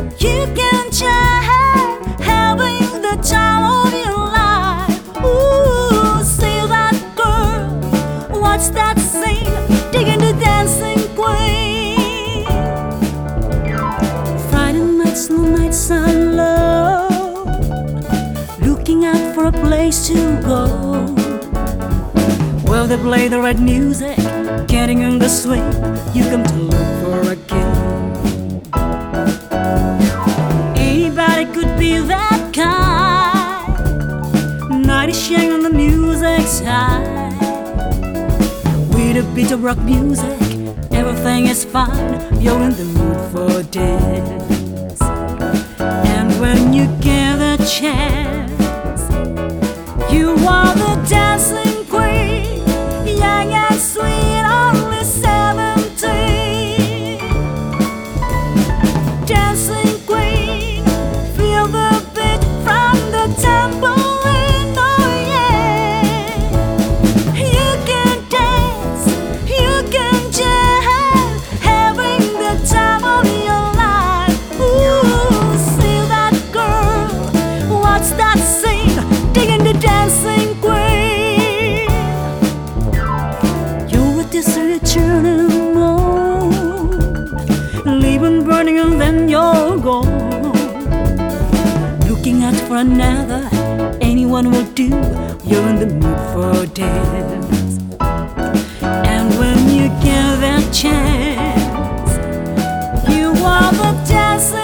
You can try having the time of your life. Ooh, see that girl, watch that scene, digging the dancing queen. Friday nights, no nights alone, looking out for a place to go. Well, they play the right music, getting in the swing. You come to look for a king. Anybody could be that kind. Night is young and the music's high. With a beat of rock music, everything is fine. You're in the mood for dance. And when you get a chance, you are the dancing queen, young and sweet, only 17. Dancing queen, feel the beat from the tambourine, oh yeah. You can dance, you can jam, having the time of your life. Ooh, see that girl, watch that scene, digging the dancing queen. You're a disreturning moon, leaving burning and then you're gone. Looking out for another, anyone will do. You're in the mood for dance. And when you get that chance, you are the dancing